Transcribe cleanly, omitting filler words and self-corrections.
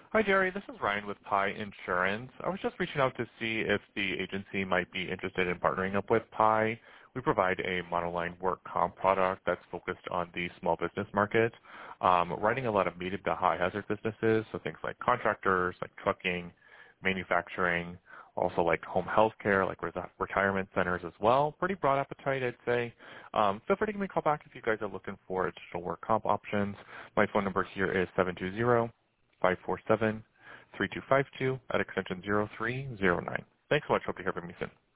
Hi, Jerry. This is Ryan with Pi Insurance. I was just reaching out to see if the agency might be interested in partnering up with Pi. We provide a monoline work comp product that's focused on the small business market, writing a lot of medium to high hazard businesses, so things like contractors, like trucking, manufacturing, also like home health care, like retirement centers as well. Pretty broad appetite, I'd say. Feel free to give me a call back if you guys are looking for additional work comp options. My phone number here is 720-547-3252 at extension 0309. Thanks so much. Hope to hear from you soon.